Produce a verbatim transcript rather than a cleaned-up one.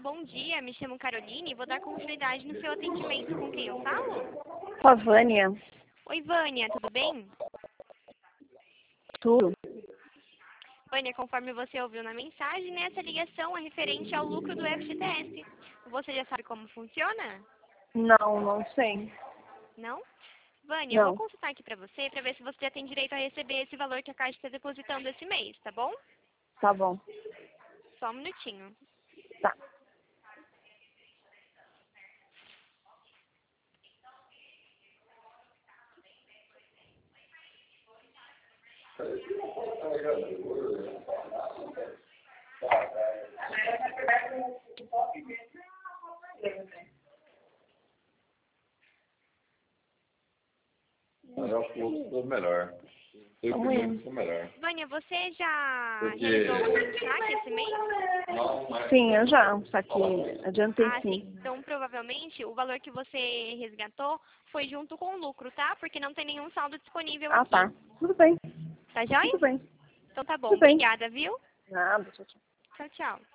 bom dia. Me chamo Caroline e vou dar continuidade no seu atendimento. Com quem eu falo? Com a Vânia. Oi, Vânia, tudo bem? Tudo. Vânia, conforme você ouviu na mensagem, né, essa ligação é referente ao lucro do F G T S. Você já sabe como funciona? Não, não sei. Não? Vânia, eu vou Não. consultar aqui pra você, pra ver se você já tem direito a receber esse valor que a Caixa está depositando esse mês, tá bom? Tá bom. Só um minutinho. Tá. Eu acho que o outro ficou melhor. Eu Vamos primeiro ir. ficou melhor. Vânia, você já Porque- realizou algum saque esse mês? Sim, eu já. Só que adiantei Ah, sim. sim. Então, provavelmente, o valor que você resgatou foi junto com o lucro, tá? Porque não tem nenhum saldo disponível Ah, aqui. tá. Tudo bem. Tá joia? Tudo bem. Então tá bom. Tudo bem. Obrigada, viu? Nada, tchau, tchau. Tchau, tchau.